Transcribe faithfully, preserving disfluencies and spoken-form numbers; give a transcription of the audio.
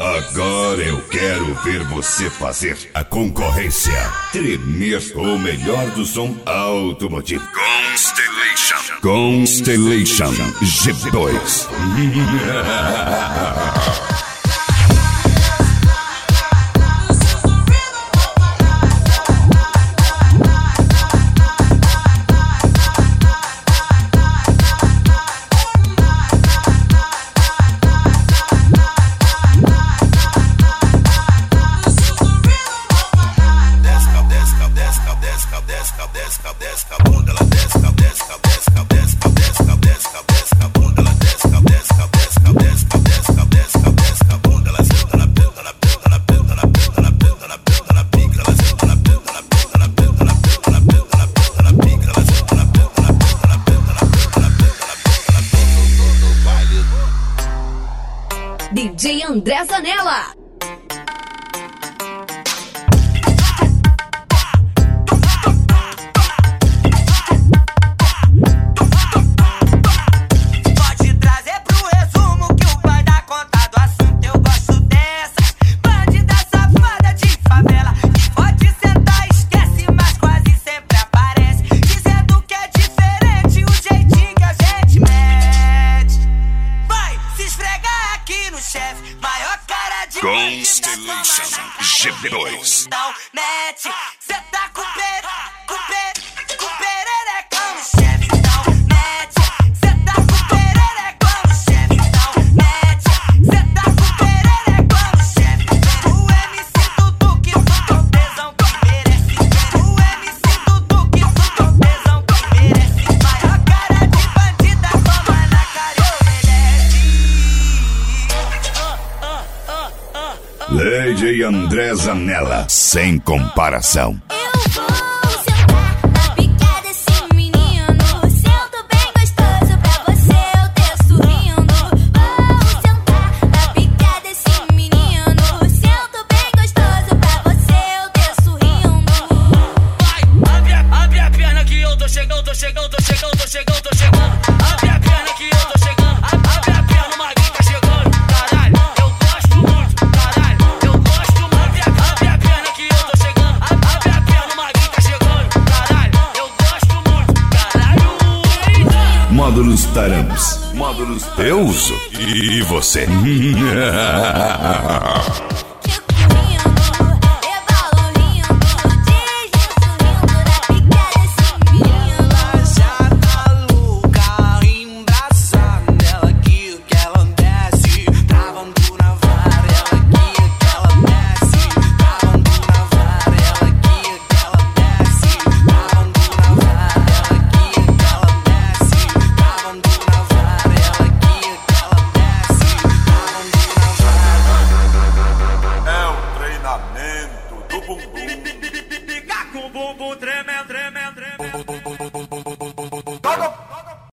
Agora eu quero ver você fazer a concorrência tremer o melhor do som automotivo. Constellation. Constellation G dois. D J André Zanella. Pode trazer pro resumo que o pai dá conta do assunto. Eu gosto dessas bandida safada de favela que pode sentar, esquece, mas quase sempre aparece dizendo que é diferente o jeitinho que a gente mete. Vai se esfregar aqui no chefe, maior cara de Constellation G dois. então mete, cê tá com pere, com pere, com pererecão no chefe, então mete, cê tá com pererecão no chefe, então mete, cê tá com pererecão no chefe. Vem o M C Dudu que tu tesão que merece, vem o M C Dudu que tu tesão que merece, maior cara de bandida toma na cara e obedece. Lady André Zanella, sem comparação. Eu vou sentar na pica desse menino. Sento bem gostoso pra você, eu ter sorrindo. Vou sentar na pica desse menino. Sento bem gostoso pra você, eu ter sorrindo. Vai, abre, a- abre a perna que eu tô chegando, tô chegando, tô chegando, tô chegando, tô chegando. Abre a perna que eu tô chegando, a- abre a perna, o Maguinho tá chegando. Caralho, eu gosto muito, caralho, eu gosto muito. Abre a, abre a perna que eu tô chegando, a- abre a perna, o Maguinho tá chegando. Caralho, eu gosto muito, caralho. Módulos Tarams. Módulos eu uso. E você? Recorrendo, rebalo rindo, deslizo rindo na pica desse menino. Já tá louca, embraçada, ela que que ela desce, travando na vara, ela que que ela desce, travando na vara, ela que que ela desce, travando na vara, ela que que ela desce, travando na vara, ela que que ela desce, travando na vara. É o treinamento do bumbum. Fica com o bumbum tremendo, tremendo.